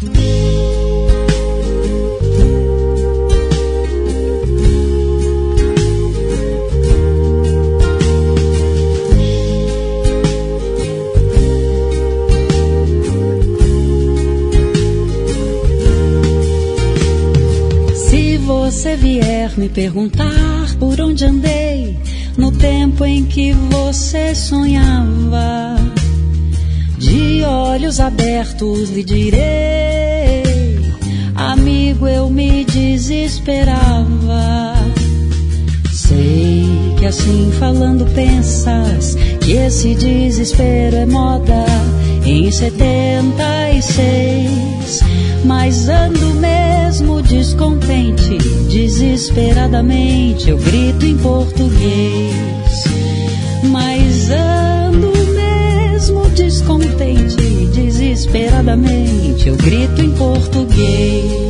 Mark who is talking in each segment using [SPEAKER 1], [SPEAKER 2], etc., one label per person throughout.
[SPEAKER 1] você vier me perguntar por onde andei no tempo em que você sonhava, de olhos abertos lhe direi, amigo, eu me desesperava. Sei que assim falando pensas que esse desespero é moda em 76, mas ando mesmo descontente, desesperadamente eu grito em português. Mas ando mesmo descontente, desesperadamente eu grito em português.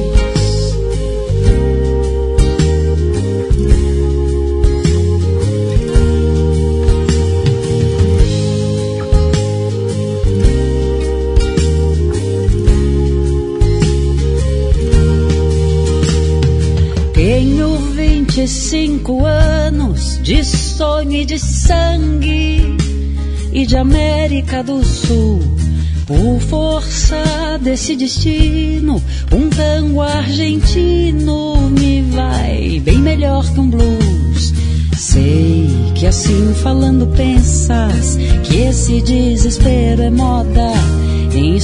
[SPEAKER 1] Tenho 25 anos de sonho e de sangue e de América do Sul. Por força desse destino, um tango argentino me vai bem melhor que um blues. Sei que assim falando pensas que esse desespero é moda em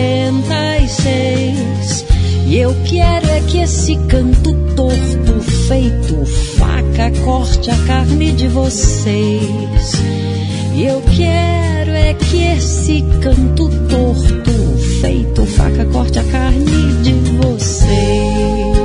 [SPEAKER 1] 76. E eu quero é que esse canto torto feito faca corte a carne de vocês. E eu quero é que esse canto torto feito faca corte a carne de vocês.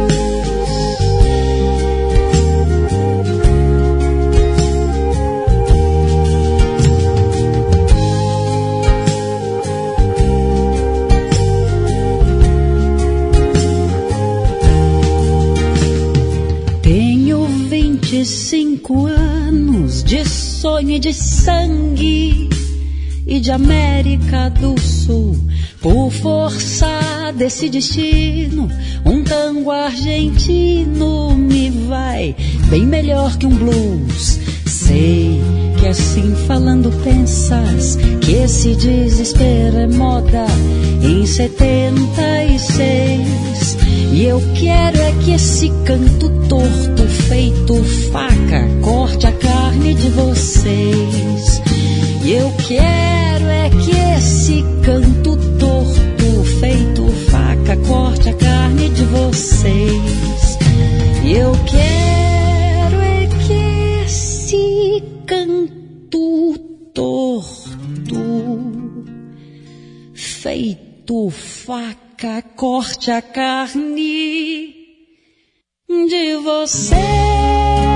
[SPEAKER 1] Tenho 25 anos de sonho e de sangue e de América do Sul. Por força desse destino, um tango argentino me vai bem melhor que um blues. Sei que assim falando pensas que esse desespero é moda em 76. E eu quero é que esse canto torto feito faca corte a carne de vocês. E eu quero é que esse canto torto feito faca corte a carne de vocês. E eu quero é que esse canto torto feito faca corte a carne de vocês.